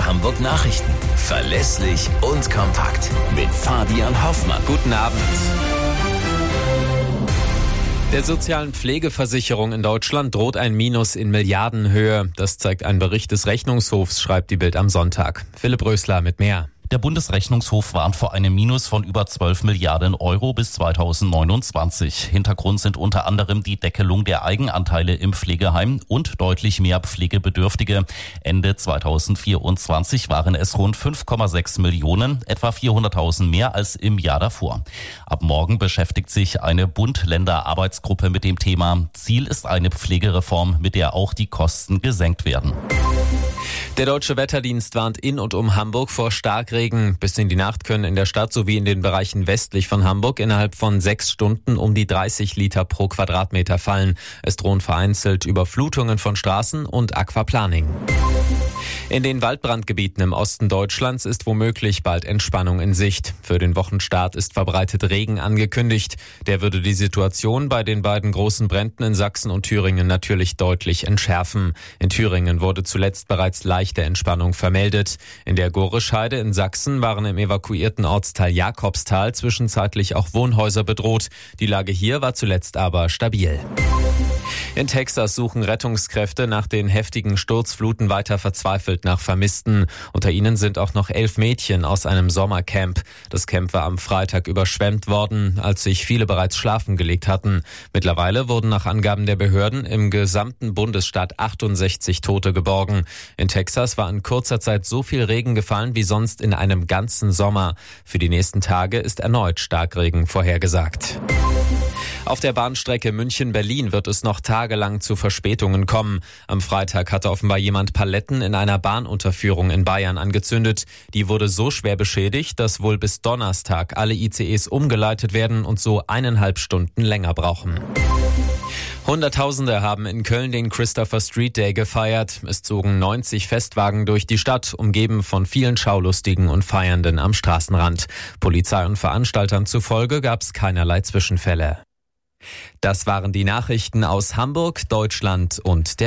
Hamburg Nachrichten. Verlässlich und kompakt. Mit Fabian Hoffmann. Guten Abend. Der sozialen Pflegeversicherung in Deutschland droht ein Minus in Milliardenhöhe. Das zeigt ein Bericht des Rechnungshofs, schreibt die Bild am Sonntag. Philipp Rösler mit mehr. Der Bundesrechnungshof warnt vor einem Minus von über 12 Milliarden Euro bis 2029. Hintergrund sind unter anderem die Deckelung der Eigenanteile im Pflegeheim und deutlich mehr Pflegebedürftige. Ende 2024 waren es rund 5,6 Millionen, etwa 400.000 mehr als im Jahr davor. Ab morgen beschäftigt sich eine Bund-Länder-Arbeitsgruppe mit dem Thema. Ziel ist eine Pflegereform, mit der auch die Kosten gesenkt werden. Der Deutsche Wetterdienst warnt in und um Hamburg vor Starkregen. Bis in die Nacht können in der Stadt sowie in den Bereichen westlich von Hamburg innerhalb von 6 Stunden um die 30 Liter pro Quadratmeter fallen. Es drohen vereinzelt Überflutungen von Straßen und Aquaplaning. In den Waldbrandgebieten im Osten Deutschlands ist womöglich bald Entspannung in Sicht. Für den Wochenstart ist verbreitet Regen angekündigt. Der würde die Situation bei den beiden großen Bränden in Sachsen und Thüringen natürlich deutlich entschärfen. In Thüringen wurde zuletzt bereits leichte Entspannung vermeldet. In der Gorescheide in Sachsen waren im evakuierten Ortsteil Jakobsthal zwischenzeitlich auch Wohnhäuser bedroht. Die Lage hier war zuletzt aber stabil. In Texas suchen Rettungskräfte nach den heftigen Sturzfluten weiter verzweifelt nach Vermissten. Unter ihnen sind auch noch 11 Mädchen aus einem Sommercamp. Das Camp war am Freitag überschwemmt worden, als sich viele bereits schlafen gelegt hatten. Mittlerweile wurden nach Angaben der Behörden im gesamten Bundesstaat 68 Tote geborgen. In Texas war in kurzer Zeit so viel Regen gefallen wie sonst in einem ganzen Sommer. Für die nächsten Tage ist erneut Starkregen vorhergesagt. Auf der Bahnstrecke München-Berlin wird es noch tagelang zu Verspätungen kommen. Am Freitag hatte offenbar jemand Paletten in einer Bahnunterführung in Bayern angezündet. Die wurde so schwer beschädigt, dass wohl bis Donnerstag alle ICEs umgeleitet werden und so 1,5 Stunden länger brauchen. Hunderttausende haben in Köln den Christopher Street Day gefeiert. Es zogen 90 Festwagen durch die Stadt, umgeben von vielen Schaulustigen und Feiernden am Straßenrand. Polizei und Veranstaltern zufolge gab es keinerlei Zwischenfälle. Das waren die Nachrichten aus Hamburg, Deutschland und der